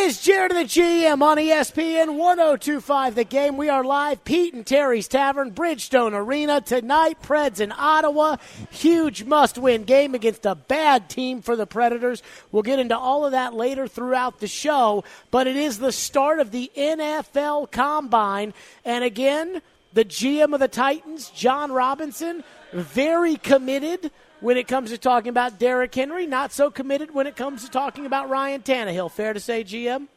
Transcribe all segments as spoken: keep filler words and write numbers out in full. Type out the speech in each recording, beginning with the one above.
is Jared and the G M on E S P N one oh two point five The Game. We are live, Pete and Terry's Tavern, Bridgestone Arena. Tonight, Preds in Ottawa. Huge must-win game against a bad team for the Predators. We'll get into all of that later throughout the show, but it is the start of the N F L Combine. And again, the G M of the Titans, Jon Robinson, very committed when it comes to talking about Derrick Henry, not so committed when it comes to talking about Ryan Tannehill. Fair to say, G M?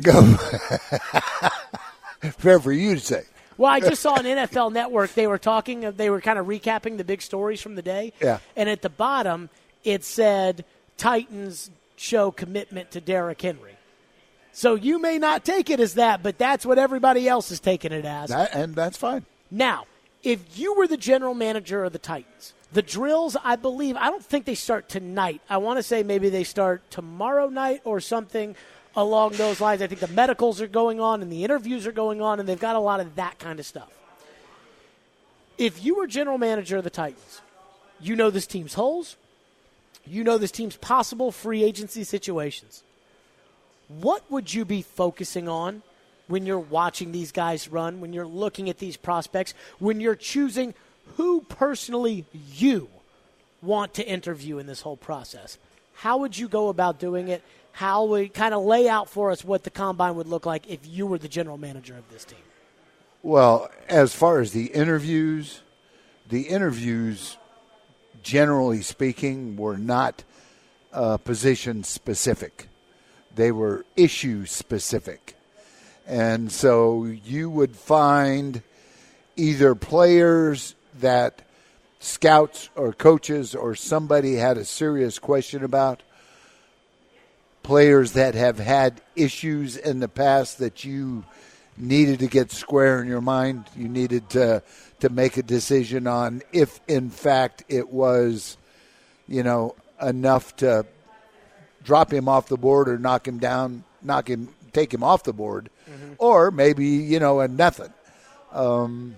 Fair for you to say. Well, I just saw on N F L Network, they were talking, they were kind of recapping the big stories from the day. Yeah. And at the bottom, it said, Titans show commitment to Derrick Henry. So you may not take it as that, but that's what everybody else is taking it as. That, and that's fine. Now, if you were the general manager of the Titans, the drills, I believe, I don't think they start tonight. I want to say maybe they start tomorrow night or something along those lines. I think the medicals are going on and the interviews are going on, and they've got a lot of that kind of stuff. If you were general manager of the Titans, you know this team's holes, you know this team's possible free agency situations. What would you be focusing on when you're watching these guys run, when you're looking at these prospects, when you're choosing who personally you want to interview in this whole process? How would you go about doing it? How would kind of lay out for us what the Combine would look like if you were the general manager of this team? Well, as far as the interviews, the interviews, generally speaking, were not uh, position specific. They were issue specific. And so you would find either players that scouts or coaches or somebody had a serious question about, players that have had issues in the past that you needed to get square in your mind. You needed to to make a decision on if, in fact, it was, you know, enough to drop him off the board or knock him down, knock him, take him off the board, mm-hmm. or maybe, you know, a nothing. Um,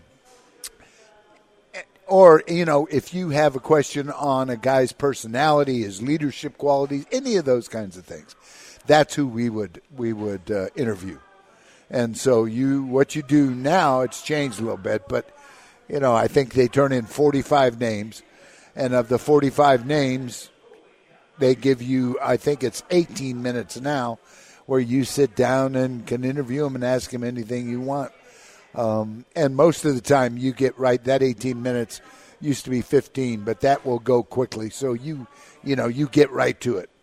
or, you know, if you have a question on a guy's personality, his leadership qualities, any of those kinds of things, that's who we would we would uh, interview. And so you, what you do now, it's changed a little bit, but, you know, I think they turn in forty-five names, and of the forty-five names, they give you, I think it's eighteen minutes now, where you sit down and can interview him and ask him anything you want. Um, and most of the time you get right, that eighteen minutes used to be fifteen, but that will go quickly. So you, you know, you get right to it.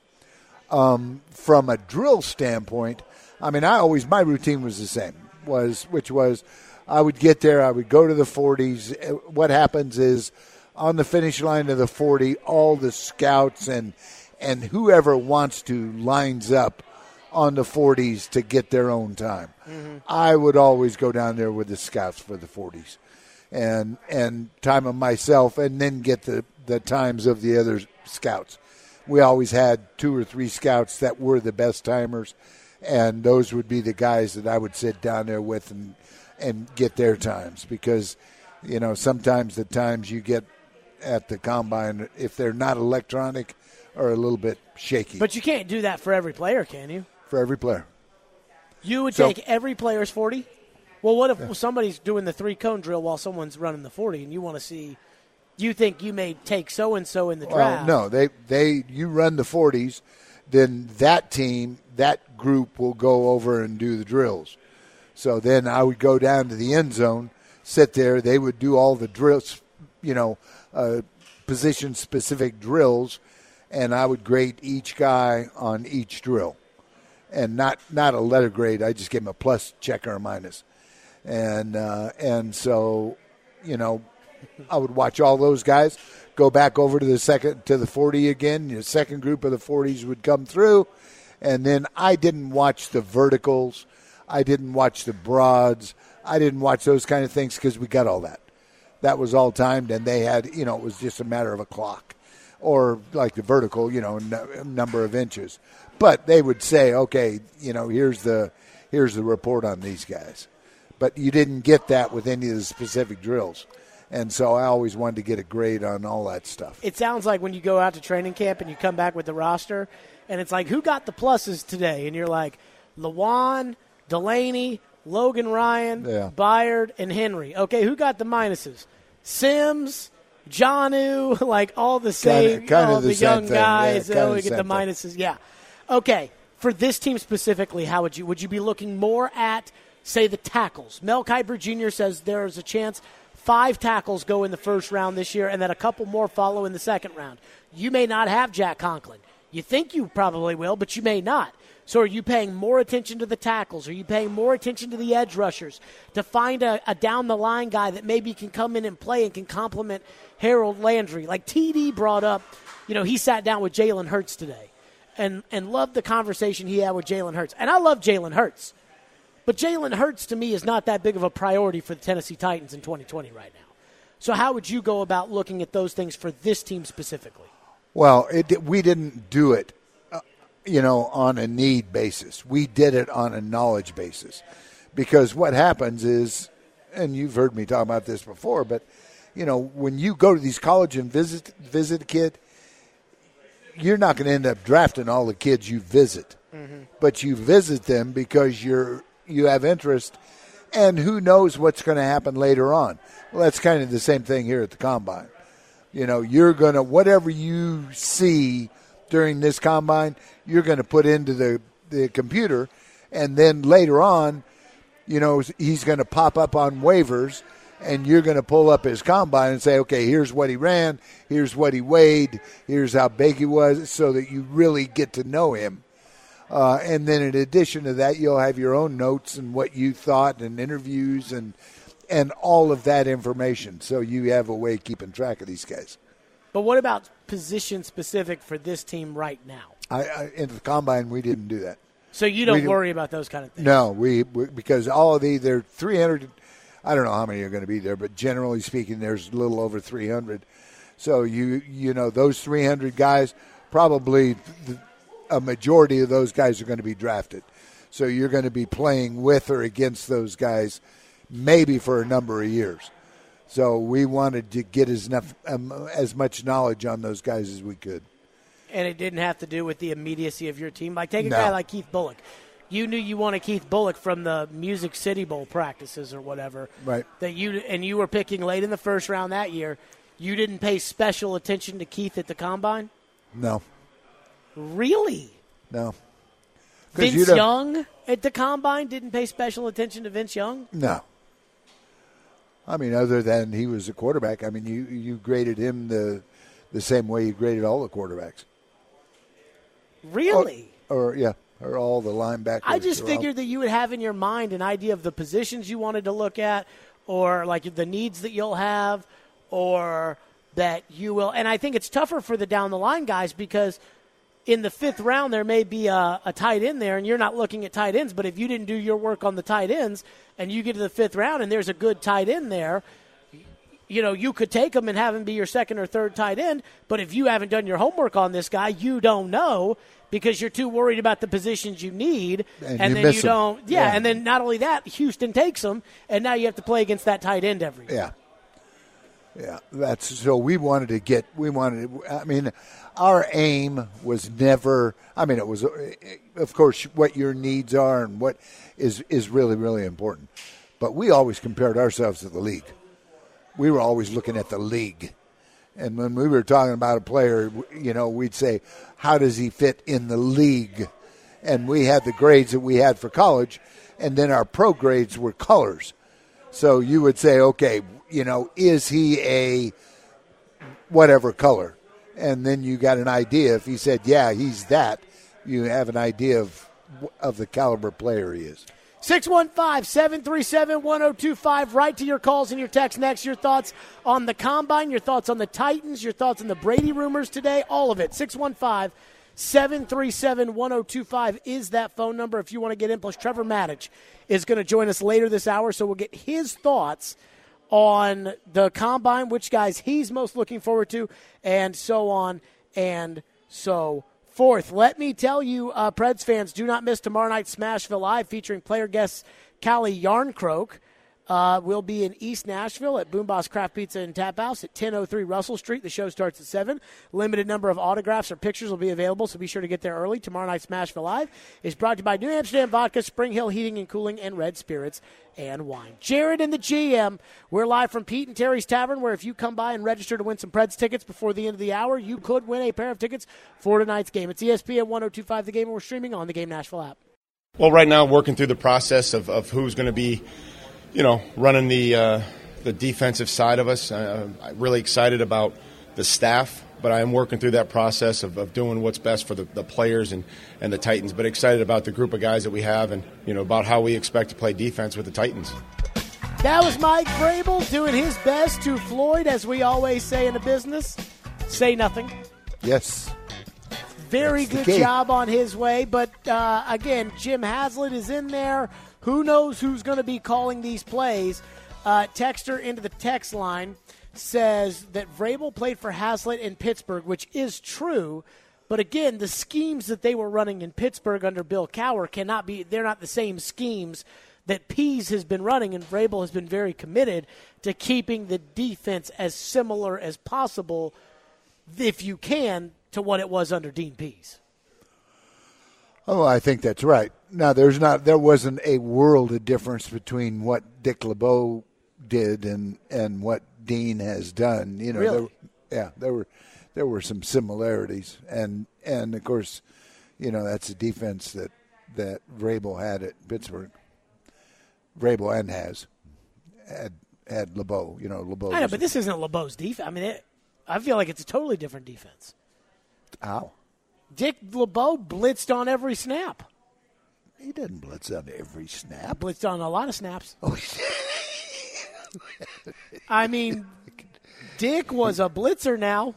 Um, from a drill standpoint, I mean, I always, my routine was the same, was, which was I would get there, I would go to the forties. What happens is on the finish line of the forty, all the scouts and, and whoever wants to lines up on the forties to get their own time. Mm-hmm. I would always go down there with the scouts for the forties and and time of myself, and then get the, the times of the other scouts. We always had two or three scouts that were the best timers, and those would be the guys that I would sit down there with and and get their times, because, you know, sometimes the times you get at the Combine, if they're not electronic, are a little bit shaky. But you can't do that for every player, can you? For every player. You would so, take every player's forty? Well, what if yeah. somebody's doing the three-cone drill while someone's running the forty, and you want to see, you think you may take so-and-so in the draft? Well, no, they, they you run the forties, then that team, that group will go over and do the drills. So then I would go down to the end zone, sit there, they would do all the drills, you know, uh, position-specific drills, and I would grade each guy on each drill. And not, not a letter grade. I just gave him a plus, check, or a minus. And uh, and so, you know, I would watch all those guys, go back over to the second to the forty again. The second group of the forties would come through, and then I didn't watch the verticals. I didn't watch the broads. I didn't watch those kind of things because we got all that. That was all timed, and they had, you know, it was just a matter of a clock. Or like the vertical, you know, n- number of inches. But they would say, okay, you know, here's the here's the report on these guys. But you didn't get that with any of the specific drills. And so I always wanted to get a grade on all that stuff. It sounds like when you go out to training camp and you come back with the roster, and it's like, who got the pluses today? And you're like, Lawan, Delaney, Logan Ryan, Yeah. Byard, and Henry. Okay, who got the minuses? Sims, Jonnu, like all the same, Kinda- kinda all the the, same young thing. Yeah, guys. kinda oh, the we get the same thing. minuses. Yeah. Okay, for this team specifically, how would you would you be looking more at, say, the tackles? Mel Kiper Junior says there's a chance five tackles go in the first round this year and that a couple more follow in the second round. You may not have Jack Conklin. You think you probably will, but you may not. So are you paying more attention to the tackles? Are you paying more attention to the edge rushers to find a, a down-the-line guy that maybe can come in and play and can complement Harold Landry? Like T D brought up, you know, he sat down with Jalen Hurts today and, and loved the conversation he had with Jalen Hurts. And I love Jalen Hurts. But Jalen Hurts, to me, is not that big of a priority for the Tennessee Titans in twenty twenty right now. So how would you go about looking at those things for this team specifically? Well, it, we didn't do it, uh, you know, on a need basis. We did it on a knowledge basis. Because what happens is, and you've heard me talk about this before, but, you know, when you go to these colleges and visit, visit a kid, you're not going to end up drafting all the kids you visit. Mm-hmm. But you visit them because you're you have interest, and who knows what's going to happen later on. Well, that's kind of the same thing here at the Combine. You know, you're going to, whatever you see during this Combine, you're going to put into the, the computer, and then later on, you know, he's going to pop up on waivers, and you're going to pull up his Combine and say, okay, here's what he ran, here's what he weighed, here's how big he was, so that you really get to know him. Uh, and then in addition to that, you'll have your own notes and what you thought and interviews and and all of that information. So you have a way of keeping track of these guys. But what about position specific for this team right now? I, I in the Combine, we didn't do that. So you don't We- worry about those kind of things? No, we, we because all of the they're three hundred. I don't know how many are going to be there, but generally speaking, there's a little over three hundred. So you you know those three hundred guys, probably the, a majority of those guys are going to be drafted. So you're going to be playing with or against those guys, maybe for a number of years. So we wanted to get as enough um, as much knowledge on those guys as we could. And it didn't have to do with the immediacy of your team. Like, take a No. guy like Keith Bullock. You knew you wanted Keith Bullock from the Music City Bowl practices or whatever. Right. That you and you were picking late in the first round that year. You didn't pay special attention to Keith at the Combine? No, Really? no. 'Cause you Vince don't- Young at the Combine didn't pay special attention to Vince Young? No. I mean, other than he was a quarterback, I mean, you, you graded him the the same way you graded all the quarterbacks. Really? Or, yeah, or all the linebackers. I just or all- figured that you would have in your mind an idea of the positions you wanted to look at, or like the needs that you'll have, or that you will. And I think it's tougher for the down the line guys because in the fifth round there may be a, a tight end there, and you're not looking at tight ends. But if you didn't do your work on the tight ends, and you get to the fifth round and there's a good tight end there, you know, you could take him and have him be your second or third tight end. But if you haven't done your homework on this guy, you don't know because you're too worried about the positions you need. And And, you then miss you him. don't. Yeah, Yeah. and then not only that, Houston takes him, and now you have to play against that tight end every year. Yeah. Yeah, that's so we wanted to get, we wanted, I mean, our aim was never, I mean, it was, of course, what your needs are and what is, is really, really important. But we always compared ourselves to the league. We were always looking at the league. And when we were talking about a player, you know, we'd say, how does he fit in the league? And we had the grades that we had for college, and then our pro grades were colors. So you would say, okay, you know, is he a whatever color? And then you got an idea. If he said, yeah, he's that, you have an idea of of the caliber player he is. six one five, seven three seven, one oh two five. Right to your calls and your texts next. Your thoughts on the Combine, your thoughts on the Titans, your thoughts on the Brady rumors today, all of it. six one five, seven three seven, one oh two five is that phone number if you want to get in. Plus, Trevor Maddich is going to join us later this hour, so we'll get his thoughts on the Combine, which guys he's most looking forward to, and so on and so forth. Let me tell you, uh, Preds fans, do not miss tomorrow night's Smashville Live featuring player guests Callie Yarncroke. Uh, we'll be in East Nashville at Boomboss Craft Pizza and Tap House at ten oh three Russell Street. The show starts at seven. Limited number of autographs or pictures will be available, so be sure to get there early. Tomorrow night's Smashville Live is brought to you by New Amsterdam Vodka, Spring Hill Heating and Cooling, and Red Spirits and Wine. Jared and the G M, we're live from Pete and Terry's Tavern, where if you come by and register to win some Preds tickets before the end of the hour, you could win a pair of tickets for tonight's game. It's E S P N one oh two point five The Game, and we're streaming on the Game Nashville app. Well, right now, working through the process of, of who's going to be, you know, running the uh, the defensive side of us. Uh, I'm really excited about the staff, but I am working through that process of, of doing what's best for the, the players and, and the Titans, but excited about the group of guys that we have and, you know, about how we expect to play defense with the Titans. That was Mike Vrabel doing his best to Floyd, as we always say in the business, say nothing. Yes. Very good job on his way. But, uh, again, Jim Haslett is in there. Who knows who's going to be calling these plays? Uh, Texter into the text line says that Vrabel played for Haslett in Pittsburgh, which is true. But, again, the schemes that they were running in Pittsburgh under Bill Cowher cannot be – they're not the same schemes that Pease has been running, and Vrabel has been very committed to keeping the defense as similar as possible, if you can, to what it was under Dean Pease. Oh, I think that's right. Now, there's not, there wasn't a world of difference between what Dick LeBeau did and, and what Dean has done. You know, really? there, yeah, there were there were some similarities, and and of course, you know, that's a defense that that Vrabel had at Pittsburgh. Vrabel and has had had LeBeau. You know, LeBeau. I know, but this isn't LeBeau's defense. I mean, it, I feel like it's a totally different defense. How? Dick LeBeau blitzed on every snap. He didn't blitz on every snap. Blitzed on a lot of snaps. Oh, I mean, Dick was a blitzer now.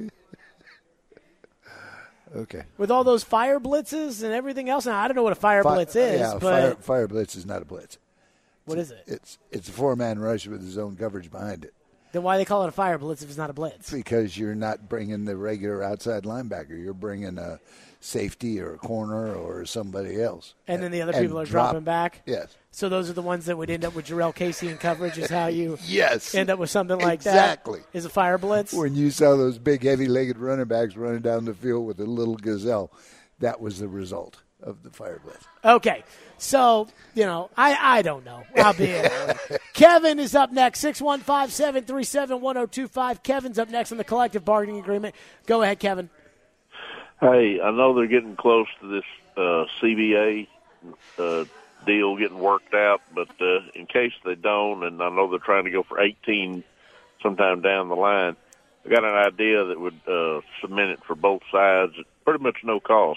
Okay. With all those fire blitzes and everything else. Now, I don't know what a fire Fi- blitz is, yeah, but fire, fire blitz is not a blitz. What is it? It's it's a four-man rush with his own coverage behind it. Then why do they call it a fire blitz if it's not a blitz? Because you're not bringing the regular outside linebacker. You're bringing a safety or a corner or somebody else. And then the other And people are drop, dropping back? Yes. So those are the ones that would end up with Jarrell Casey in coverage is how you yes. end up with something like exactly. that? Is a fire blitz? When you saw those big, heavy-legged running backs running down the field with a little gazelle, that was the result of the fire blitz. Okay. So, you know, I, I don't know. I'll be it. Kevin is up next, six one five, seven three seven, one oh two five. Kevin's up next on the collective bargaining agreement. Go ahead, Kevin. Hey, I know they're getting close to this uh, C B A uh, deal getting worked out, but uh, in case they don't, and I know they're trying to go for eighteen sometime down the line, I got an idea that would uh, cement it for both sides at pretty much no cost.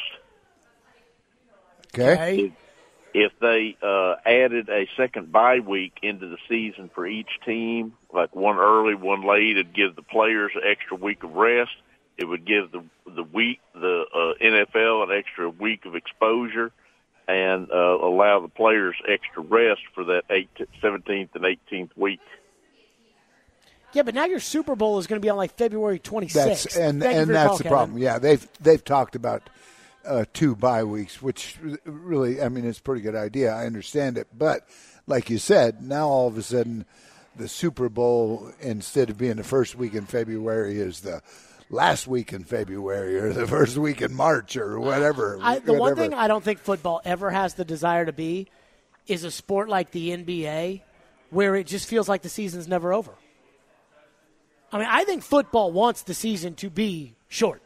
Okay. okay. If, if they uh, added a second bye week into the season for each team, like one early, one late, it'd give the players an extra week of rest. It would give the the week the uh, N F L an extra week of exposure, and uh, allow the players extra rest for that seventeenth and eighteenth week. Yeah, but now your Super Bowl is going to be on like February twenty-sixth. That's, and Thank and you for your that's call, the Kevin. problem. Yeah, they've they've talked about uh, two bye weeks, which really, I mean, it's a pretty good idea. I understand it, but like you said, now all of a sudden, the Super Bowl, instead of being the first week in February, is the last week in February or the first week in March or whatever. I, the whatever. one thing I don't think football ever has the desire to be is a sport like the N B A where it just feels like the season's never over. I mean, I think football wants the season to be short.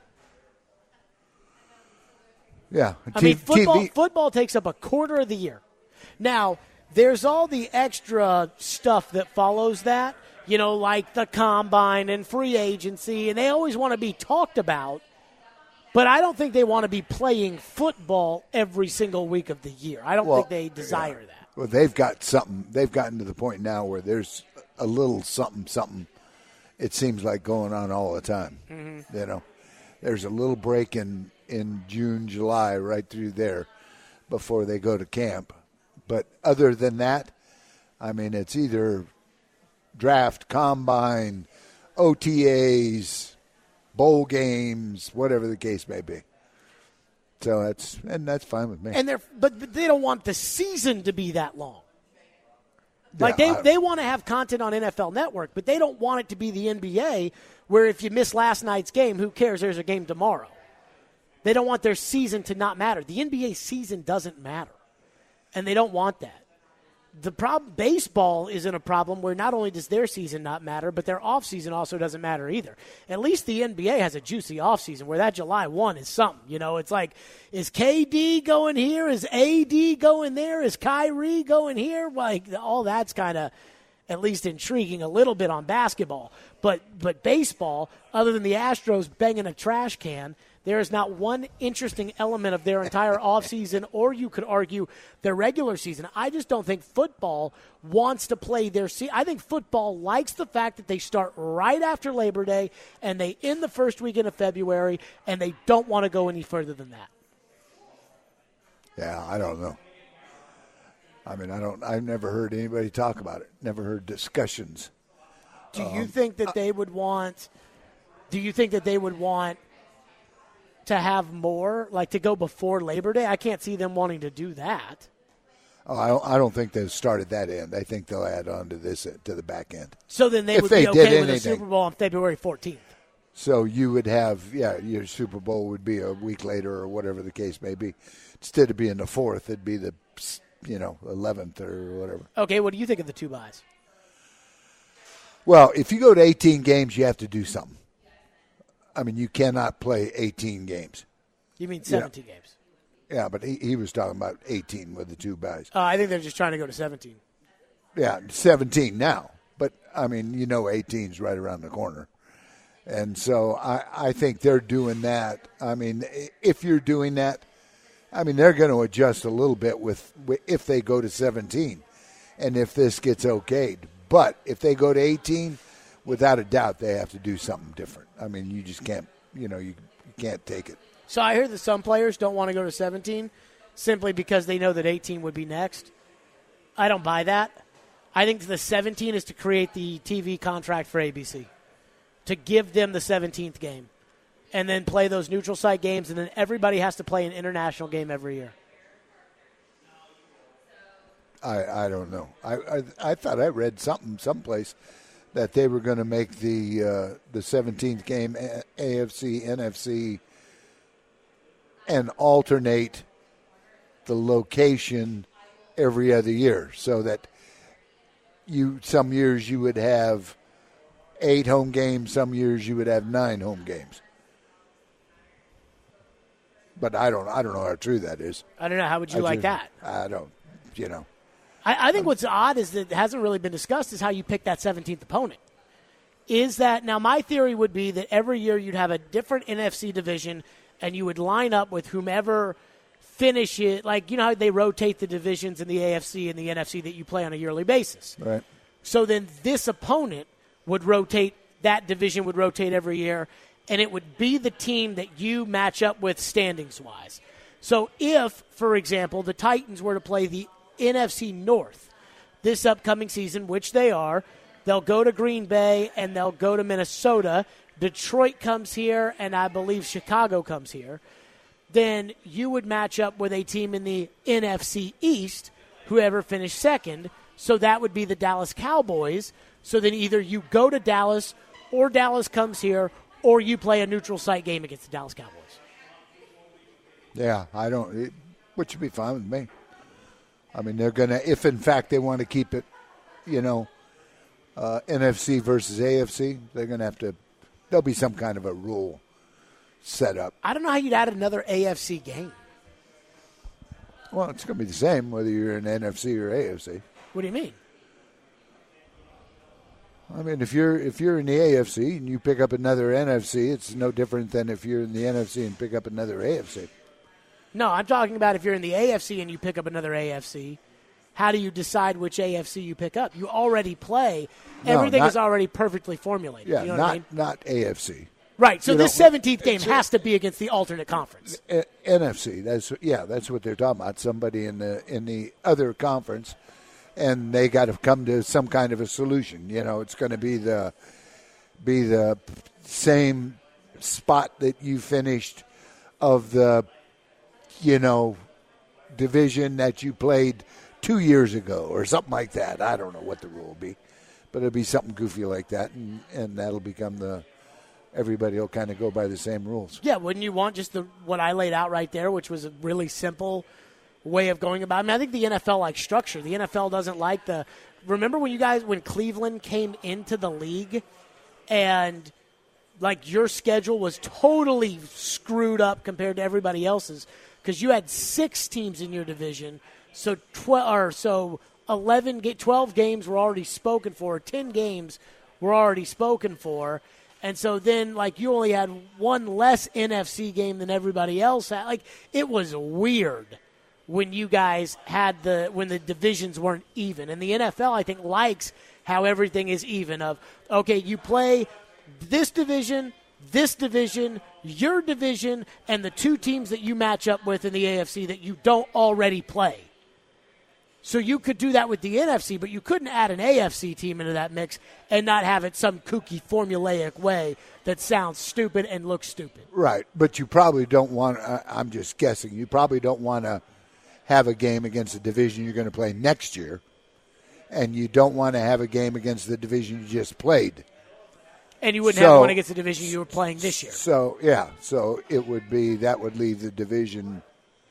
Yeah. I T- mean, football, T V football takes up a quarter of the year. Now, there's all the extra stuff that follows that, you know, like the combine and free agency, and they always want to be talked about, but I don't think they want to be playing football every single week of the year. I don't well, think they desire yeah. that. Well, they've got something. They've gotten to the point now where there's a little something, something, it seems like going on all the time. Mm-hmm. You know, there's a little break in, in June, July, right through there before they go to camp. But other than that, I mean, it's either draft, combine, O T As, bowl games, whatever the case may be. So that's and that's fine with me. And they're but, but they don't want the season to be that long. Like, Yeah, they, I- they want to have content on N F L Network, but they don't want it to be the N B A where if you miss last night's game, who cares? There's a game tomorrow. They don't want their season to not matter. The N B A season doesn't matter, and they don't want that. The problem, baseball is in a problem where not only does their season not matter, but their offseason also doesn't matter either. At least the N B A has a juicy offseason where that July first is something. You know, it's like, is K D going here? Is A D going there? Is Kyrie going here? Like, all that's kind of at least intriguing a little bit on basketball. But but baseball, other than the Astros banging a trash can, there is not one interesting element of their entire offseason, or you could argue their regular season. I just don't think football wants to play their season. I think football likes the fact that they start right after Labor Day and they end the first weekend of February, and they don't want to go any further than that. Yeah, I don't know. I mean, I don't. I've never heard anybody talk about it. Never heard discussions. Do you think that they would want? Do you think that they would want to have more, like to go before Labor Day? I can't see them wanting to do that. Oh, I don't, I don't think they've started that end. I think they'll add on to this to the back end. So then they If would they be did okay with a anything. Super Bowl on February fourteenth. So you would have, yeah, your Super Bowl would be a week later or whatever the case may be. Instead of being the fourth, it'd be the, you know, eleventh or whatever. Okay, what do you think of the two buys? Well, if you go to eighteen games, you have to do something. I mean, you cannot play eighteen games. You mean seventeen games? Yeah, but he, he was talking about eighteen with the two buys. Uh, I think they're just trying to go to seventeen. Yeah, seventeen now. But, I mean, you know eighteen's right around the corner. And so I, I think they're doing that. I mean, if you're doing that, I mean, they're going to adjust a little bit with if they go to seventeen and if this gets okayed. But if they go to eighteen, without a doubt, they have to do something different. I mean, you just can't, you know, you, you can't take it. So I hear that some players don't want to go to seventeen simply because they know that eighteen would be next. I don't buy that. I think the seventeen is to create the T V contract for A B C, to give them the seventeenth game, and then play those neutral site games, and then everybody has to play an international game every year. I, I don't know. I, I I thought I read something someplace that they were going to make the uh, the seventeenth game A F C, N F C, and alternate the location every other year, so that you some years you would have eight home games, some years you would have nine home games. But I don't I don't know how true that is. I don't know. How would you I like just- that? I don't, you know. I, I think what's odd is that it hasn't really been discussed is how you pick that seventeenth opponent. Is that now my theory would be that every year you'd have a different N F C division and you would line up with whomever finish it. Like, you know how they rotate the divisions in the A F C and the N F C that you play on a yearly basis. Right. So then this opponent would rotate, that division would rotate every year, and it would be the team that you match up with standings-wise. So if, for example, the Titans were to play the N F C North this upcoming season, which they are, they'll go to Green Bay and they'll go to Minnesota. Detroit comes here, and I believe Chicago comes here. Then you would match up with a team in the N F C East, whoever finished second. So that would be the Dallas Cowboys. So then either you go to Dallas or Dallas comes here, or you play a neutral site game against the Dallas Cowboys. Yeah, I don't, it, which would be fine with me. I mean, they're going to, if in fact they want to keep it, you know, uh, N F C versus A F C, they're going to have to, there'll be some kind of a rule set up. I don't know how you'd add another A F C game. Well, it's going to be the same whether you're in N F C or A F C. What do you mean? I mean, if you're if you're in the A F C and you pick up another N F C, it's no different than if you're in the N F C and pick up another A F C. No, I'm talking about if you're in the A F C and you pick up another A F C, how do you decide which A F C you pick up? You already play. No, Everything not- is already perfectly formulated. Yeah, you know not what I mean? not A F C. Right, so you this know, seventeenth game it's- has to be against the alternate conference. A- N F C. That's yeah. That's what they're talking about. Somebody in the in the other conference, and they got to come to some kind of a solution. You know, it's going to be the be the same spot that you finished of the you know division that you played two years ago or something like that. I don't know what the rule will be, but it'll be something goofy like that, and, and that'll become the everybody will kind of go by the same rules. Yeah, wouldn't you want just the what I laid out right there, which was a really simple way of going about it? I mean, I think the N F L likes structure. The N F L doesn't like the – remember when you guys – when Cleveland came into the league and, like, your schedule was totally screwed up compared to everybody else's because you had six teams in your division, so twelve or so eleven, twelve games were already spoken for, ten games were already spoken for. And so then, like, you only had one less N F C game than everybody else had. Like, it was weird when you guys had the – when the divisions weren't even. And the N F L, I think, likes how everything is even of, okay, you play this division, this division, your division, and the two teams that you match up with in the A F C that you don't already play. So you could do that with the N F C, but you couldn't add an A F C team into that mix and not have it some kooky formulaic way that sounds stupid and looks stupid. Right, but you probably don't want – I'm just guessing. You probably don't want to have a game against the division you're going to play next year, and you don't want to have a game against the division you just played. And you wouldn't so, have one against the division you were playing this year. So, yeah, so it would be – that would leave the division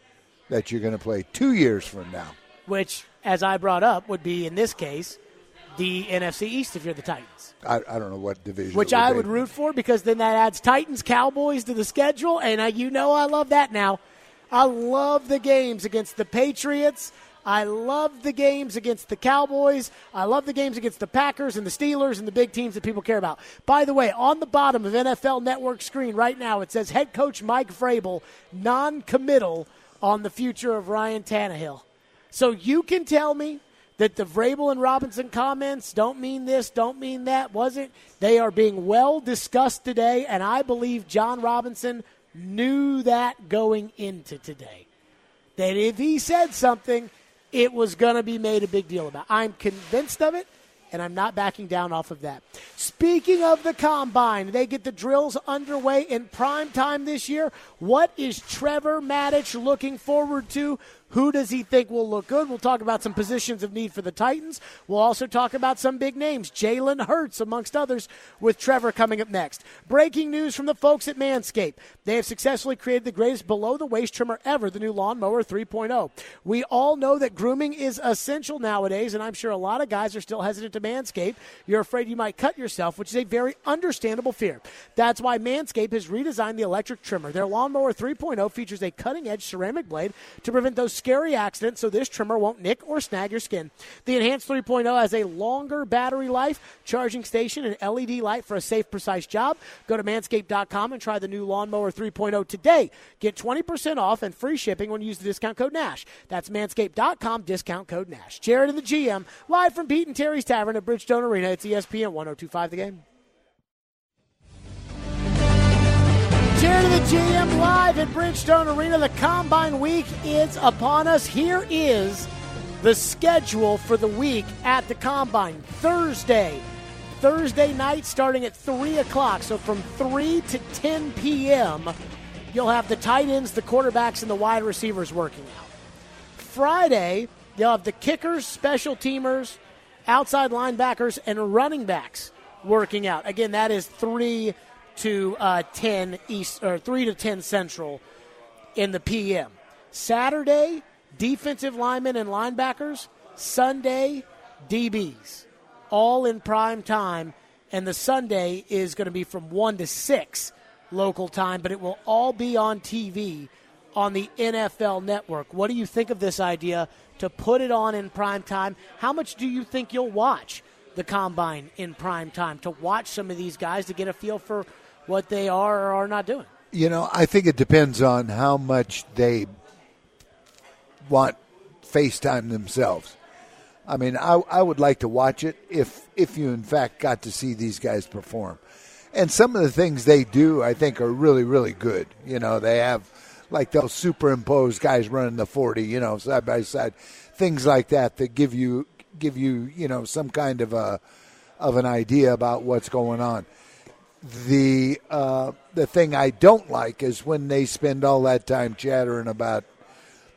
that you're going to play two years from now. Which, as I brought up, would be, in this case, the N F C East if you're the Titans. I, I don't know what division. Which would I be. would root for because then that adds Titans, Cowboys to the schedule, and I, you know I love that now. I love the games against the Patriots. I love the games against the Cowboys. I love the games against the Packers and the Steelers and the big teams that people care about. By the way, on the bottom of N F L Network screen right now, it says head coach Mike Vrabel, non-committal on the future of Ryan Tannehill. So you can tell me that the Vrabel and Robinson comments don't mean this, don't mean that, wasn't. They are being well discussed today, and I believe John Robinson knew that going into today. That if he said something, it was going to be made a big deal about. I'm convinced of it, and I'm not backing down off of that. Speaking of the Combine, they get the drills underway in prime time this year. What is Trevor Maddich looking forward to? Who does he think will look good? We'll talk about some positions of need for the Titans. We'll also talk about some big names, Jalen Hurts, amongst others, with Trevor coming up next. Breaking news from the folks at Manscaped. They have successfully created the greatest below-the-waist trimmer ever, the new Lawnmower three point oh. We all know that grooming is essential nowadays, and I'm sure a lot of guys are still hesitant to Manscaped. You're afraid you might cut yourself, which is a very understandable fear. That's why Manscaped has redesigned the electric trimmer. Their Lawnmower three point oh features a cutting-edge ceramic blade to prevent those scary accidents so this trimmer won't nick or snag your skin. The Enhanced three point oh has a longer battery life, charging station, and L E D light for a safe, precise job. Go to manscaped dot com and try the new Lawnmower three point oh today. Get twenty percent off and free shipping when you use the discount code Nash. That's manscaped dot com, discount code Nash. Jared and the G M, live from Pete and Terry's Tavern at Bridgestone Arena. It's E S P N one oh two point five The Game. Jared and the G M live at Bridgestone Arena. The Combine week is upon us. Here is the schedule for the week at the Combine. Thursday, Thursday night starting at three o'clock. So from three to ten p.m., you'll have the tight ends, the quarterbacks, and the wide receivers working out. Friday, you'll have the kickers, special teamers, outside linebackers, and running backs working out. Again, that is three to uh, ten East or three to ten Central in the P M. Saturday, defensive linemen and linebackers. Sunday, D Bs, all in prime time. And the Sunday is going to be from one to six local time, but it will all be on T V on the N F L Network. What do you think of this idea to put it on in prime time? How much do you think you'll watch the Combine in prime time, to watch some of these guys to get a feel for what they are or are not doing? You know, I think it depends on how much they want FaceTime themselves. I mean, I, I would like to watch it if if you, in fact, got to see these guys perform. And some of the things they do, I think, are really, really good. You know, they have, like, they'll superimpose guys running the forty, you know, side by side, things like that that give you, give you, you know, some kind of a of an idea about what's going on. The uh, the thing I don't like is when they spend all that time chattering about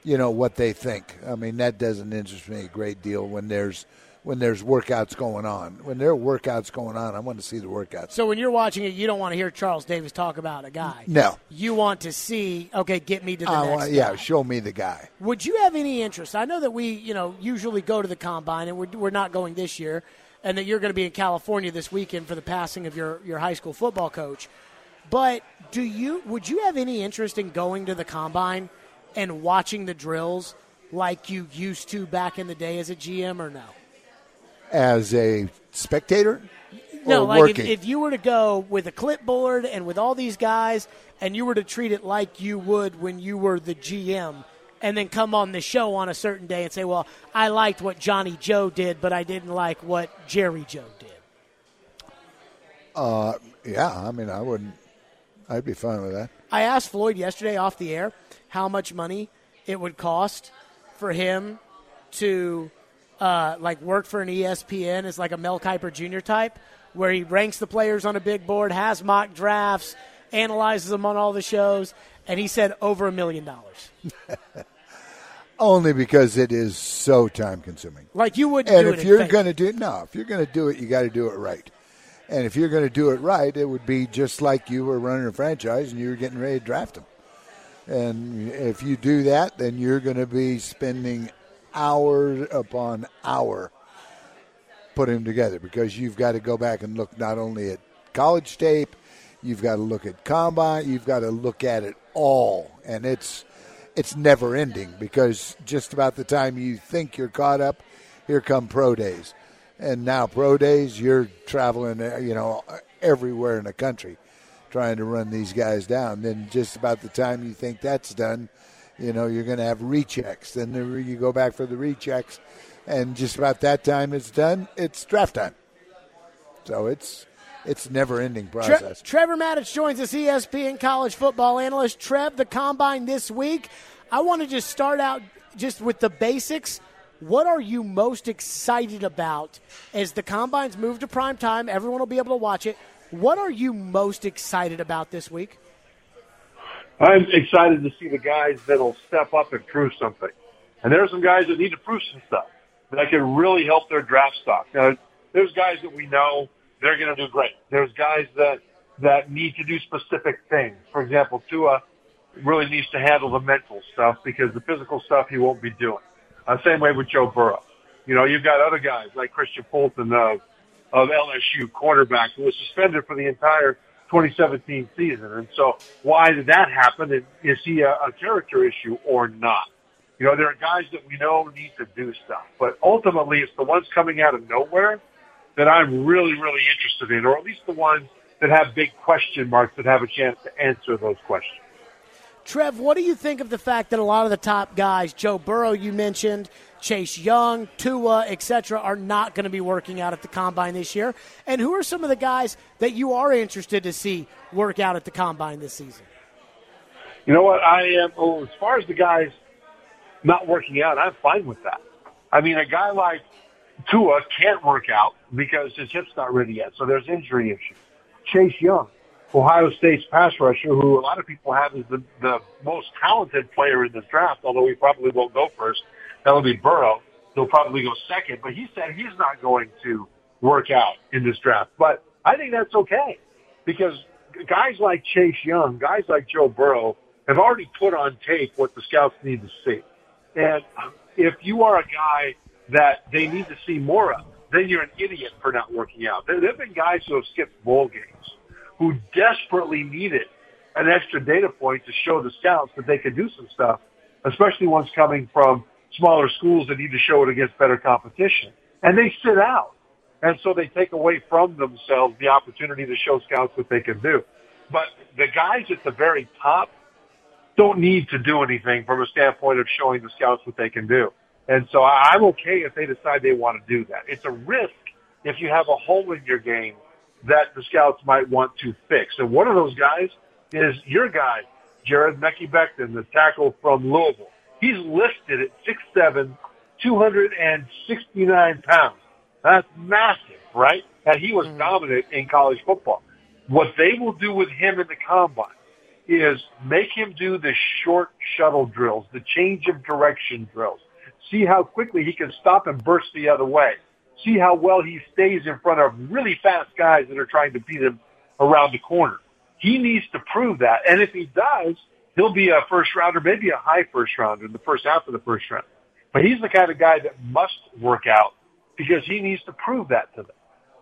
you know, what they think. I mean, that doesn't interest me a great deal when there's when there's workouts going on. When there are workouts going on, I want to see the workouts. So when you're watching it, you don't want to hear Charles Davis talk about a guy. No. You want to see, okay, get me to the I next want, guy. Yeah, show me the guy. Would you have any interest? I know that we, you know, usually go to the Combine, and we're, we're not going this year, and that you're going to be in California this weekend for the passing of your, your high school football coach. But do you would you have any interest in going to the Combine and watching the drills like you used to back in the day as a G M, or no? As a spectator? No, or like if, working? if you were to go with a clipboard and with all these guys, and you were to treat it like you would when you were the G M, and then come on the show on a certain day and say, well, I liked what Johnny Joe did, but I didn't like what Jerry Joe did. Uh, yeah, I mean, I wouldn't. I'd be fine with that. I asked Floyd yesterday off the air how much money it would cost for him to uh, like work for an E S P N as like a Mel Kiper Junior type, where he ranks the players on a big board, has mock drafts, analyzes them on all the shows, and he said over a million dollars. Only because it is so time consuming. Like you wouldn't and do if it. you're going to do no, if you're going to do it, you got to do it right. And if you're going to do it right, it would be just like you were running a franchise and you were getting ready to draft them. And if you do that, then you're going to be spending hour upon hour putting them together, because you've got to go back and look not only at college tape, you've got to look at combine, you've got to look at it all. And it's it's never ending, because just about the time you think you're caught up, here come pro days. And now pro days, you're traveling, you know, everywhere in the country trying to run these guys down. Then just about the time you think that's done, you know, you're going to have rechecks. Then you go back for the rechecks, and just about that time it's done, it's draft time. So it's it's never-ending process. Tre- Trevor Maddich joins us, E S P N college football analyst. Trev, the Combine this week. I want to just start out just with the basics. What are you most excited about as the Combines move to prime time? Everyone will be able to watch it. What are you most excited about this week? I'm excited to see the guys that'll step up and prove something. And there are some guys that need to prove some stuff that can really help their draft stock. Now, there's guys that we know they're going to do great. There's guys that, that need to do specific things. For example, Tua really needs to handle the mental stuff, because the physical stuff he won't be doing. Uh, same way with Joe Burrow. You know, you've got other guys like Christian Fulton of, of L S U, quarterback, who was suspended for the entire twenty seventeen season. And so why did that happen? And is he a, a character issue or not? You know, there are guys that we know need to do stuff. But ultimately, it's the ones coming out of nowhere that I'm really, really interested in, or at least the ones that have big question marks that have a chance to answer those questions. Trev, what do you think of the fact that a lot of the top guys, Joe Burrow you mentioned, Chase Young, Tua, et cetera, are not going to be working out at the Combine this year? And who are some of the guys that you are interested to see work out at the Combine this season? You know what? I am, oh, as far as the guys not working out, I'm fine with that. I mean, a guy like Tua can't work out because his hip's not ready yet, so there's injury issues. Chase Young, Ohio State's pass rusher, who a lot of people have as the, the most talented player in this draft, although he probably won't go first. That'll be Burrow. He'll probably go second, but he said he's not going to work out in this draft. But I think that's okay, because guys like Chase Young, guys like Joe Burrow have already put on tape what the scouts need to see. And if you are a guy that they need to see more of, then you're an idiot for not working out. There have been guys who have skipped bowl games who desperately needed an extra data point to show the scouts that they could do some stuff, especially ones coming from smaller schools that need to show it against better competition. And they sit out. And so they take away from themselves the opportunity to show scouts what they can do. But the guys at the very top don't need to do anything from a standpoint of showing the scouts what they can do. And so I'm okay if they decide they want to do that. It's a risk if you have a hole in your game that the scouts might want to fix. And one of those guys is your guy, Jared Mekhi-Becton, the tackle from Louisville. He's listed at six seven, two hundred sixty-nine pounds. That's massive, right? And he was dominant in college football. What they will do with him in the Combine is make him do the short shuttle drills, the change of direction drills. See how quickly he can stop and burst the other way. See how well he stays in front of really fast guys that are trying to beat him around the corner. He needs to prove that. And if he does, he'll be a first rounder, maybe a high first rounder in the first half of the first round. But he's the kind of guy that must work out because he needs to prove that to them.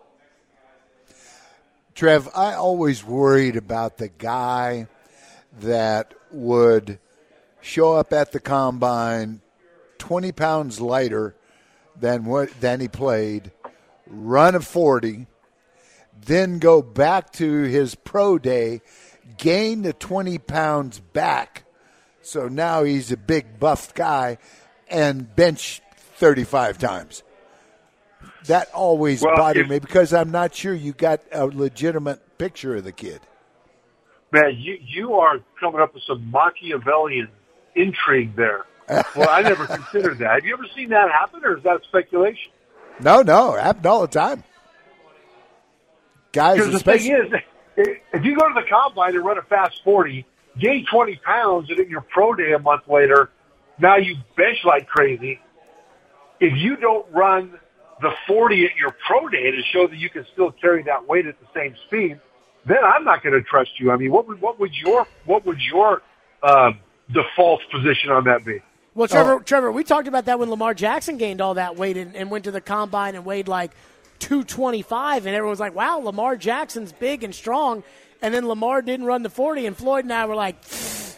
Trev, I always worried about the guy that would show up at the combine twenty pounds lighter than what than he played, run a forty, then go back to his pro day, gain the twenty pounds back, so now he's a big buff guy, and bench thirty-five times. That always well, bothered if, me because I'm not sure you got a legitimate picture of the kid. Man, you, you are coming up with some Machiavellian intrigue there. Well, I never considered that. Have you ever seen that happen, or is that speculation? No, no, it happened all the time. Guys, because the thing is, if you go to the combine and run a fast forty, gain twenty pounds, and at your pro day a month later, now you bench like crazy. If you don't run the forty at your pro day to show that you can still carry that weight at the same speed, then I'm not going to trust you. I mean, what would what would your what would your uh, default position on that be? Well, Trevor, oh. Trevor, we talked about that when Lamar Jackson gained all that weight and, and went to the combine and weighed like two twenty-five, and everyone was like, wow, Lamar Jackson's big and strong, and then Lamar didn't run the forty, and Floyd and I were like, pfft.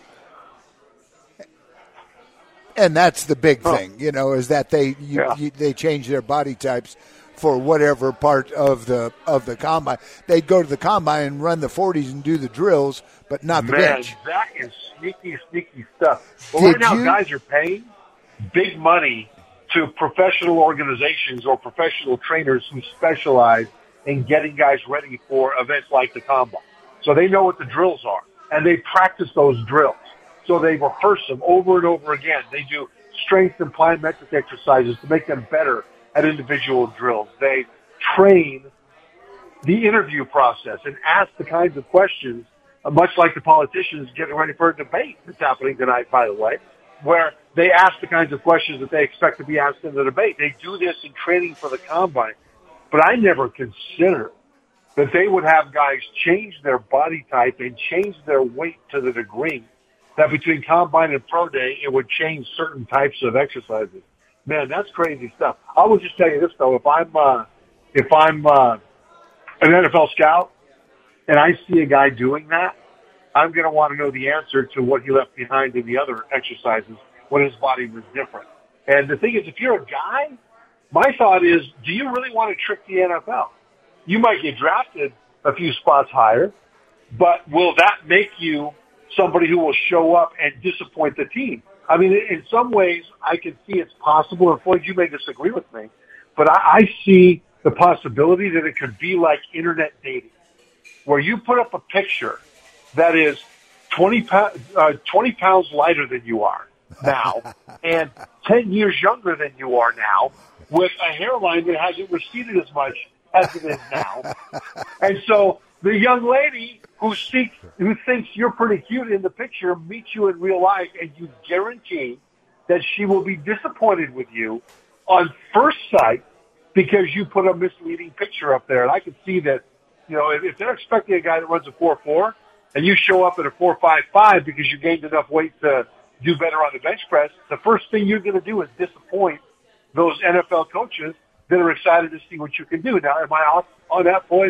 And that's the big thing, you know, is that they you, yeah. you, they change their body types for whatever part of the of the combine. They'd go to the combine and run the forties and do the drills, but not the Man, bench. that is sneaky, sneaky stuff. Well, Did right now, you? guys are paying big money to professional organizations or professional trainers who specialize in getting guys ready for events like the combine. So they know what the drills are, and they practice those drills. So they rehearse them over and over again. They do strength and plyometric exercises to make them better at individual drills. They train the interview process and ask the kinds of questions, uh, much like the politicians getting ready for a debate that's happening tonight, by the way, where they ask the kinds of questions that they expect to be asked in the debate. They do this in training for the combine. But I never considered that they would have guys change their body type and change their weight to the degree that between combine and pro day, it would change certain types of exercises. Man, that's crazy stuff. I will just tell you this though: if I'm uh, if I'm uh, an N F L scout and I see a guy doing that, I'm going to want to know the answer to what he left behind in the other exercises when his body was different. And the thing is, if you're a guy, my thought is, do you really want to trick the N F L? You might get drafted a few spots higher, but will that make you somebody who will show up and disappoint the team? I mean, in some ways, I can see it's possible, and Floyd, you may disagree with me, but I, I see the possibility that it could be like internet dating, where you put up a picture that is twenty, uh, twenty pounds lighter than you are now and ten years younger than you are now, with a hairline that hasn't receded as much as it is now. And so the young lady who seeks, who thinks you're pretty cute in the picture meets you in real life, and you guarantee that she will be disappointed with you on first sight because you put a misleading picture up there. And I can see that, you know, if, if they're expecting a guy that runs a four four and you show up at a four five five because you gained enough weight to do better on the bench press, the first thing you're going to do is disappoint those N F L coaches that are excited to see what you can do. Now, am I off on that point?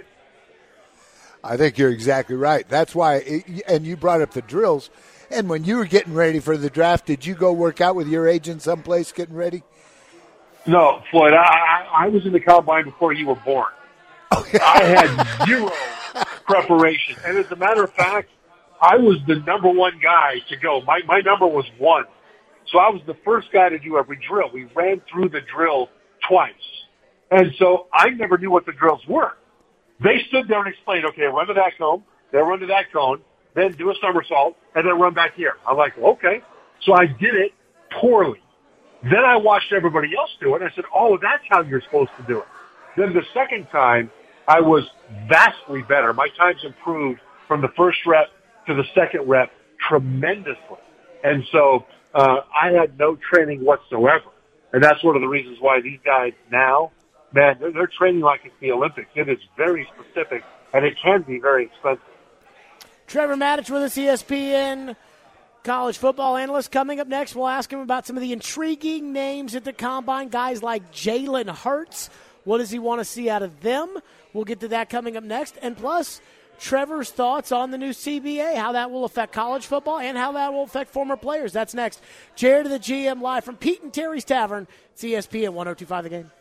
I think you're exactly right. That's why, it, and you brought up the drills. And when you were getting ready for the draft, did you go work out with your agent someplace getting ready? No, Floyd, I, I, I was in the combine before you were born. Okay. I had zero preparation. And as a matter of fact, I was the number one guy to go. My, my number was one. So I was the first guy to do every drill. We ran through the drill twice. And so I never knew what the drills were. They stood there and explained, okay, run to that cone, then run to that cone, then do a somersault, and then run back here. I'm like, okay. So I did it poorly. Then I watched everybody else do it, and I said, oh, that's how you're supposed to do it. Then the second time, I was vastly better. My times improved from the first rep to the second rep tremendously. And so uh, I had no training whatsoever. And that's one of the reasons why these guys now, man, they're, they're training like it's the Olympics. It is very specific, and it can be very expensive. Trevor Matich with us, E S P N college football analyst. Coming up next, we'll ask him about some of the intriguing names at the Combine, guys like Jalen Hurts. What does he want to see out of them? We'll get to that coming up next. And plus, Trevor's thoughts on the new C B A, how that will affect college football and how that will affect former players. That's next. Jared of the G M live from Pete and Terry's Tavern. It's E S P N one oh two point five The Game.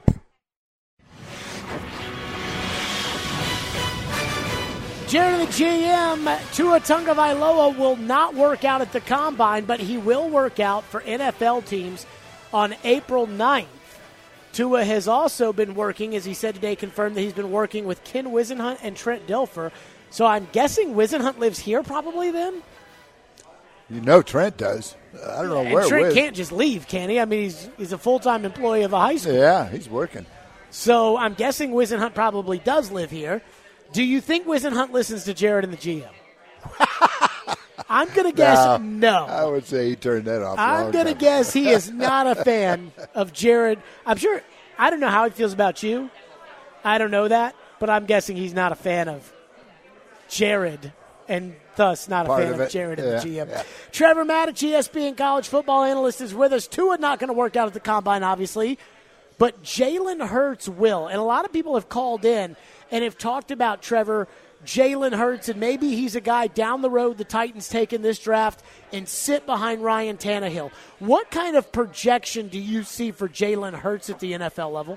Jared of the G M, Tua Tagovailoa will not work out at the Combine, but he will work out for N F L teams on April ninth. Tua has also been working, as he said today, confirmed that he's been working with Ken Wisenhunt and Trent Dilfer. So I'm guessing Wisenhunt lives here probably then? You know Trent does. I don't know and where Trent Wiz. can't just leave, can he? I mean, he's he's a full-time employee of a high school. Yeah, he's working. So I'm guessing Wisenhunt probably does live here. Do you think Wisenhunt listens to Jared and the G M? I'm going to guess no. no. I would say he turned that off. I'm going to guess he is not a fan of Jared. I'm sure, I don't know how he feels about you. I don't know that, but I'm guessing he's not a fan of Jared and thus not Part a fan of, of, it. Jared and yeah, the G M. Yeah. Trevor Matich, E S P N college football analyst, is with us. Tua not going to work out at the Combine, obviously, but Jalen Hurts will. And a lot of people have called in and have talked about Trevor, Jalen Hurts, and maybe he's a guy down the road the Titans take in this draft and sit behind Ryan Tannehill. What kind of projection do you see for Jalen Hurts at the N F L level?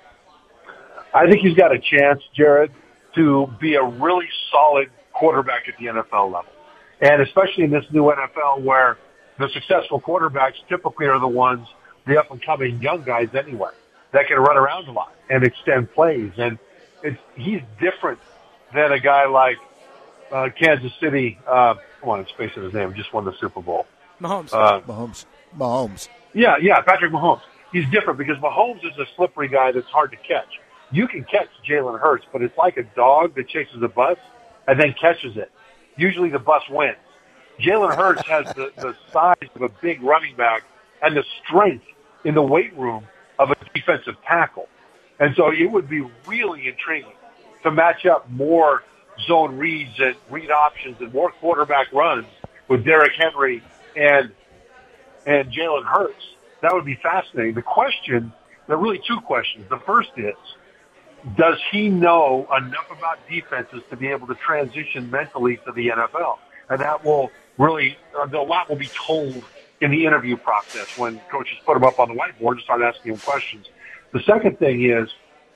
I think he's got a chance, Jared, to be a really solid quarterback at the N F L level. And especially in this new N F L where the successful quarterbacks typically are the ones, the up-and-coming young guys anyway, that can run around a lot and extend plays. And it's, he's different than a guy like uh, Kansas City. Uh, come on, it's facing his name. Just won the Super Bowl. Mahomes. Uh, Mahomes. Mahomes. Yeah, yeah, Patrick Mahomes. He's different because Mahomes is a slippery guy that's hard to catch. You can catch Jalen Hurts, but it's like a dog that chases a bus and then catches it. Usually the bus wins. Jalen Hurts has the, the size of a big running back and the strength in the weight room of a defensive tackle. And so it would be really intriguing to match up more zone reads and read options and more quarterback runs with Derrick Henry and and Jalen Hurts. That would be fascinating. The question, there are really two questions. The first is, does he know enough about defenses to be able to transition mentally to the N F L? And that will really, a lot will be told in the interview process when coaches put him up on the whiteboard and start asking him questions. The second thing is,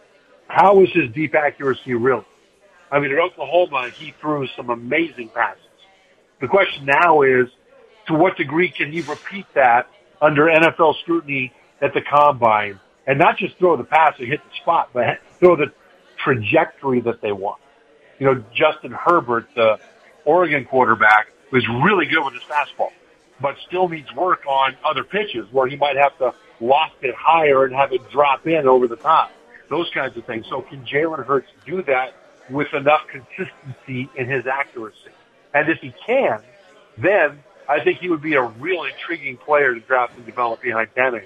how is his deep accuracy really? I mean, at Oklahoma, he threw some amazing passes. The question now is, to what degree can he repeat that under N F L scrutiny at the Combine and not just throw the pass and hit the spot, but throw the trajectory that they want? You know, Justin Herbert, the Oregon quarterback, was really good with his fastball, but still needs work on other pitches where he might have to loft it higher and have it drop in over the top. Those kinds of things. So can Jalen Hurts do that with enough consistency in his accuracy? And if he can, then I think he would be a real intriguing player to draft and develop behind Tannehill.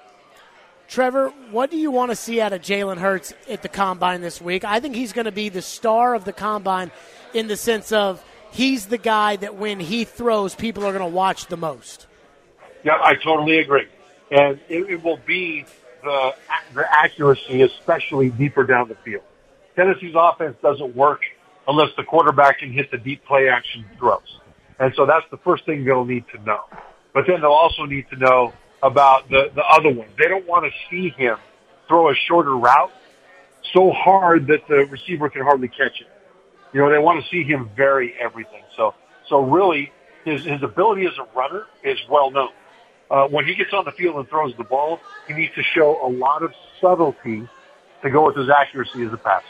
Trevor, what do you want to see out of Jalen Hurts at the Combine this week? I think he's going to be the star of the Combine in the sense of he's the guy that when he throws, people are going to watch the most. Yeah, I totally agree. And it, it will be the, the accuracy, especially deeper down the field. Tennessee's offense doesn't work unless the quarterback can hit the deep play action throws. And so that's the first thing they'll need to know. But then they'll also need to know about the, the other ones. They don't want to see him throw a shorter route so hard that the receiver can hardly catch it. You know, they want to see him vary everything. So, so really, his, his ability as a runner is well known. Uh, when he gets on the field and throws the ball, he needs to show a lot of subtlety to go with his accuracy as a passer.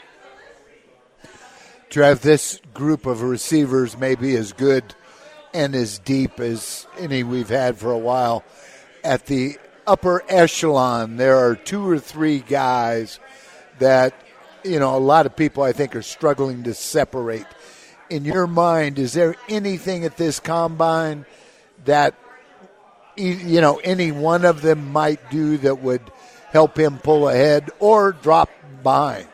Trev, this group of receivers may be as good and as deep as any we've had for a while. At the upper echelon, there are two or three guys that, you know, a lot of people I think are struggling to separate in your mind, is there anything at this combine that, you know, any one of them might do that would help him pull ahead or drop behind?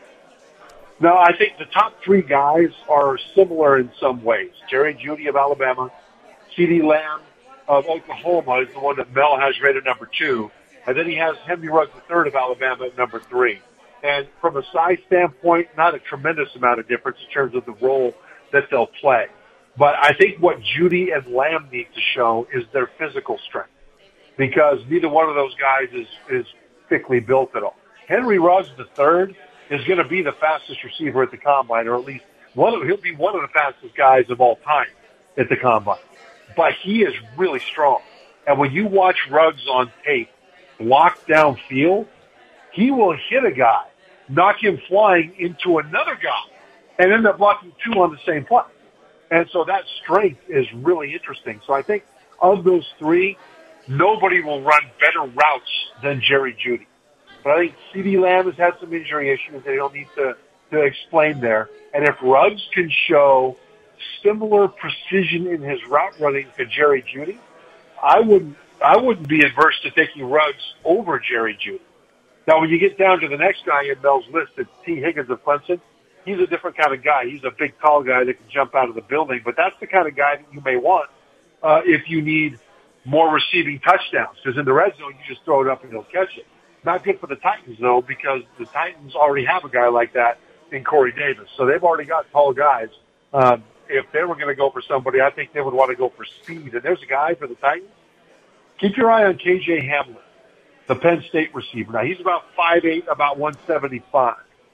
No, I think the top three guys are similar in some ways. Jerry Jeudy of Alabama, CeeDee Lamb of Oklahoma is the one that Mel has rated number two, and then he has Henry Ruggs the third of Alabama at number three. And from a size standpoint, not a tremendous amount of difference in terms of the role that they'll play. But I think what Jeudy and Lamb need to show is their physical strength, because neither one of those guys is, is thickly built at all. Henry Ruggs the third is going to be the fastest receiver at the combine, or at least one of, he'll be one of the fastest guys of all time at the combine. But he is really strong. And when you watch Ruggs on tape block downfield, he will hit a guy, knock him flying into another guy, and end up blocking two on the same play. And so that strength is really interesting. So I think of those three, nobody will run better routes than Jerry Jeudy. But I think CeeDee Lamb has had some injury issues that he'll need to, to explain there. And if Ruggs can show similar precision in his route running to Jerry Jeudy, I wouldn't, I wouldn't be adverse to taking Ruggs over Jerry Jeudy. Now, when you get down to the next guy in Mel's list, it's T. Higgins of Clemson. He's a different kind of guy. He's a big, tall guy that can jump out of the building. But that's the kind of guy that you may want uh, if you need more receiving touchdowns. Because in the red zone, you just throw it up and he'll catch it. Not good for the Titans, though, because the Titans already have a guy like that in Corey Davis. So they've already got tall guys. Um, if they were going to go for somebody, I think they would want to go for speed. And there's a guy for the Titans. Keep your eye on K J Hamler, the Penn State receiver. Now, he's about five eight, about one seventy-five.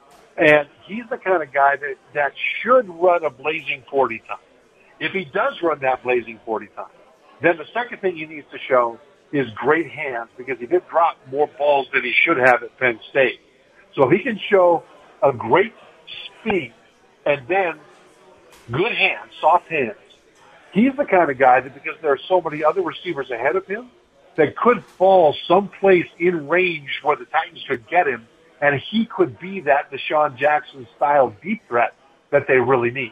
And he's the kind of guy that, that should run a blazing forty time. If he does run that blazing forty time, then the second thing he needs to show is great hands, because he did drop more balls than he should have at Penn State. So if he can show a great speed and then good hands, soft hands, he's the kind of guy that, because there are so many other receivers ahead of him, that could fall someplace in range where the Titans could get him, and he could be that Deshaun Jackson-style deep threat that they really need.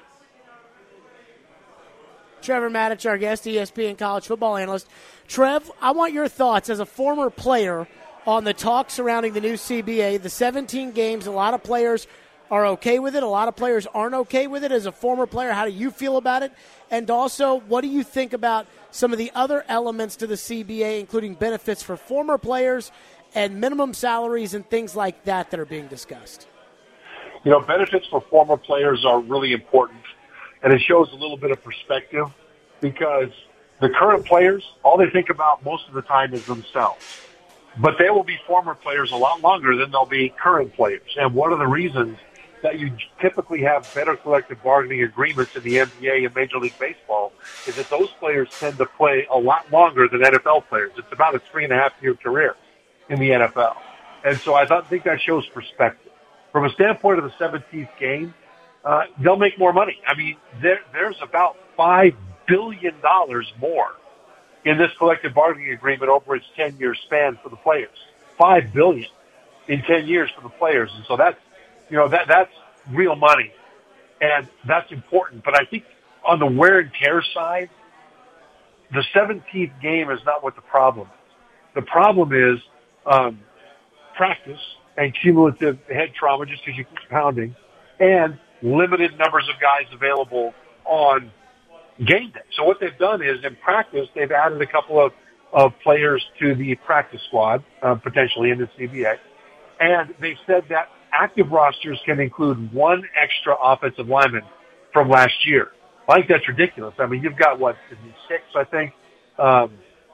Trevor Matich, our guest, E S P N college football analyst. Trev, I want your thoughts as a former player on the talk surrounding the new C B A, the seventeen games. A lot of players are okay with it. A lot of players aren't okay with it. As a former player, how do you feel about it? And also, what do you think about some of the other elements to the C B A, including benefits for former players and minimum salaries and things like that that are being discussed? You know, benefits for former players are really important, and it shows a little bit of perspective, because the current players, all they think about most of the time is themselves. But they will be former players a lot longer than they'll be current players. And one of the reasons that you typically have better collective bargaining agreements in the N B A and Major League Baseball is that those players tend to play a lot longer than N F L players. It's about a three and a half year career in the N F L. And so I thought, think that shows perspective. From a standpoint of the seventeenth game, uh, they'll make more money. I mean, there, there's about five billion dollars more in this collective bargaining agreement over its ten year span for the players. Five billion in ten years for the players. And so that's, you know, that, that's real money, and that's important. But I think on the wear and tear side, the seventeenth game is not what the problem is. The problem is, um, practice and cumulative head trauma, just because you keep pounding, and limited numbers of guys available on game day. So what they've done is, in practice, they've added a couple of, of players to the practice squad, uh, potentially in the C B A. And they've said that active rosters can include one extra offensive lineman from last year. I think that's ridiculous. I mean, you've got, what, six, I think, um,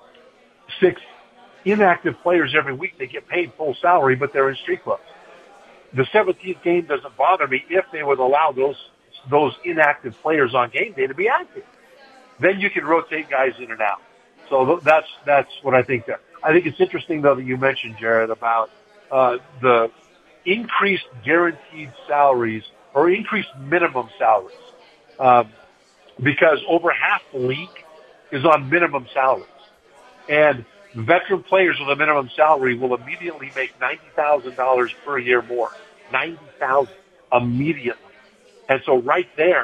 six inactive players every week. They get paid full salary, but they're in street clubs. The seventeenth game doesn't bother me if they would allow those those inactive players on game day to be active. Then you can rotate guys in and out. So that's that's what I think there. I think it's interesting, though, that you mentioned, Jared, about uh, the increased guaranteed salaries or increased minimum salaries, um, because over half the league is on minimum salaries. And veteran players with a minimum salary will immediately make ninety thousand dollars per year more. ninety thousand dollars immediately. And so right there,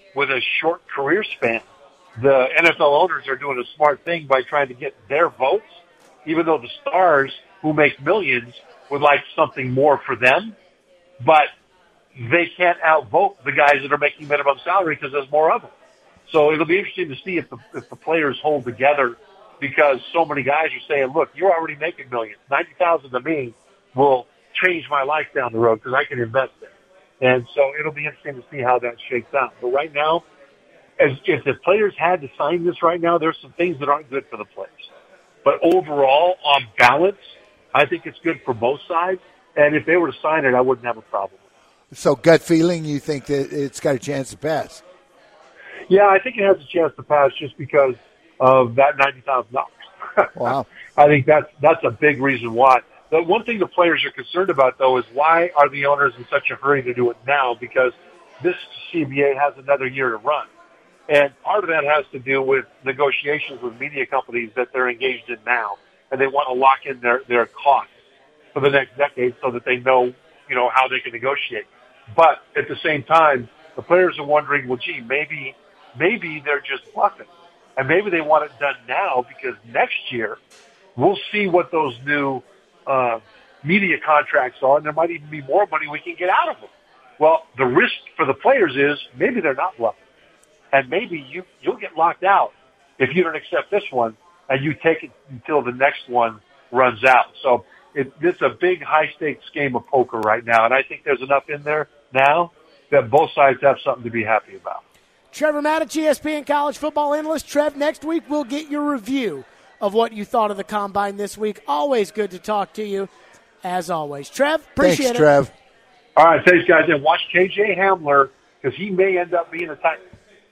with a short career span. The N F L owners are doing a smart thing by trying to get their votes, even though the stars who make millions would like something more for them, but they can't outvote the guys that are making minimum salary because there's more of them. So it'll be interesting to see if the, if the players hold together, because so many guys are saying, look, you're already making millions. ninety thousand to me will change my life down the road because I can invest it. And so it'll be interesting to see how that shakes out. But right now, as if the players had to sign this right now, there's some things that aren't good for the players. But overall, on balance, I think it's good for both sides. And if they were to sign it, I wouldn't have a problem with it. So gut feeling, you think that it's got a chance to pass? Yeah, I think it has a chance to pass just because of that ninety thousand dollars. Wow. I think that's, that's a big reason why. The one thing the players are concerned about, though, is why are the owners in such a hurry to do it now? Because this C B A has another year to run. And part of that has to do with negotiations with media companies that they're engaged in now. And they want to lock in their, their costs for the next decade so that they know, you know, how they can negotiate. But at the same time, the players are wondering, well, gee, maybe, maybe they're just bluffing. And maybe they want it done now because next year we'll see what those new uh, media contracts are, and there might even be more money we can get out of them. Well, the risk for the players is maybe they're not bluffing. And maybe you, you'll get locked out if you don't accept this one and you take it until the next one runs out. So it, it's a big high-stakes game of poker right now, and I think there's enough in there now that both sides have something to be happy about. Trevor Matich, E S P N college football analyst. Trev, next week we'll get your review of what you thought of the Combine this week. Always good to talk to you, as always. Trev, appreciate Thanks, it. Trev. All right, thanks, guys. And watch K J Hamler because he may end up being a Titan.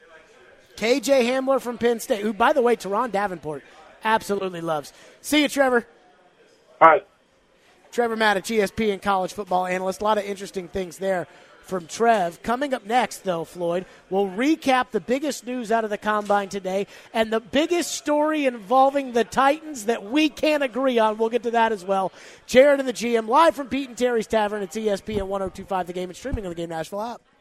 K J Hamler from Penn State, who, by the way, Teron Davenport absolutely loves. See you, Trevor. All right. Trevor Matich, E S P N college football analyst. A lot of interesting things there from Trev. Coming up next, though, Floyd, we'll recap the biggest news out of the Combine today and the biggest story involving the Titans that we can't agree on. We'll get to that as well. Jared and the G M live from Pete and Terry's Tavern. It's E S P N one oh two point five The Game and streaming on the Game Nashville app.